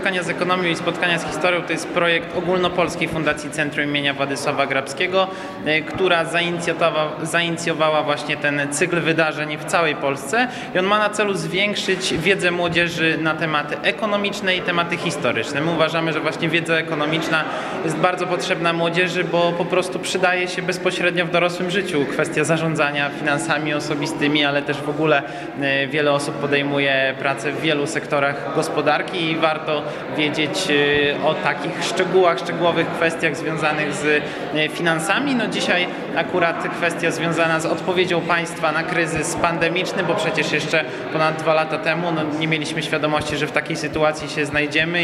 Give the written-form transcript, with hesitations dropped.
Spotkania z ekonomią i Spotkania z historią to jest projekt ogólnopolskiej Fundacji Centrum imienia Władysława Grabskiego, która zainicjowała właśnie ten cykl wydarzeń w całej Polsce i on ma na celu zwiększyć wiedzę młodzieży na tematy ekonomiczne i tematy historyczne. My uważamy, że właśnie wiedza ekonomiczna jest bardzo potrzebna młodzieży, bo po prostu przydaje się bezpośrednio w dorosłym życiu. Kwestia zarządzania finansami osobistymi, ale też w ogóle wiele osób podejmuje pracę w wielu sektorach gospodarki i warto wiedzieć o takich szczegółowych kwestiach związanych z finansami. No dzisiaj akurat kwestia związana z odpowiedzią państwa na kryzys pandemiczny, bo przecież jeszcze ponad 2 lata temu nie mieliśmy świadomości, że w takiej sytuacji się znajdziemy.